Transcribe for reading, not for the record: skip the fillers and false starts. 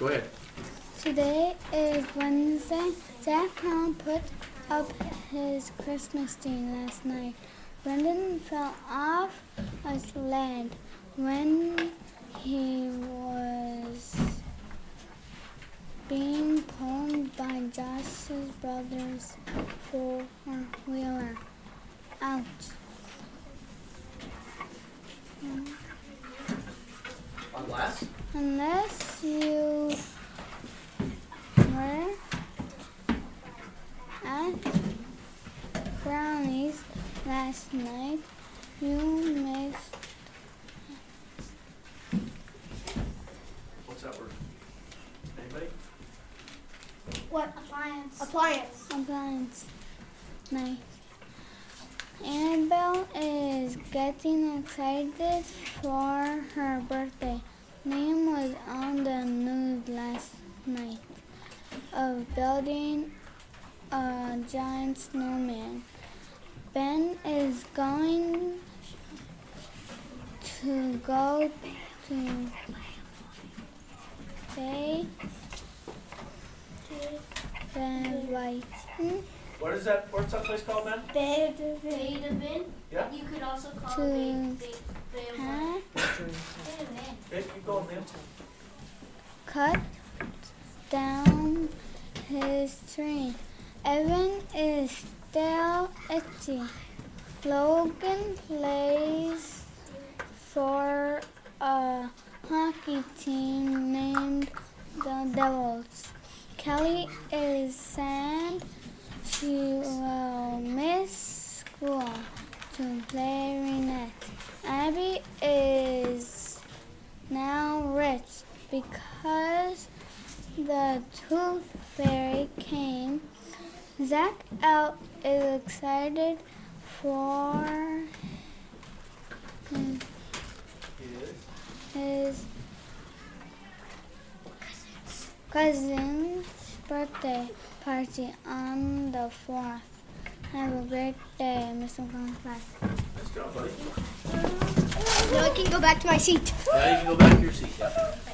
Go ahead. Today is Wednesday. Zach Brown put up his Christmas tree last night. Brendan fell off a sled when he was being pulled by Josh's brother's four-wheeler. Ouch. On glass? Unless you were at Brownie's last night, you missed. What's that word? Anybody? What? Appliance. Appliance. Nice. Annabelle is getting excited for her birthday. Liam was on the news last night of building a giant snowman. Ben is going to go to Bay White. What's that place called, man? Beta-Vin. Yeah? You could also call To it Beta-Vin. Hey, keep going, man. Cut down his tree. Evan is still itchy. Logan plays for a hockey team named the Devils. Kelly is sad she will miss school to play Renette. Abby is now rich because the Tooth Fairy came. Zach L is excited for his cousin's birthday party on the 4th. Have a great day, Mr. Class. Nice job, buddy. Now I can go back to my seat. Now you can go back to your seat. Yeah.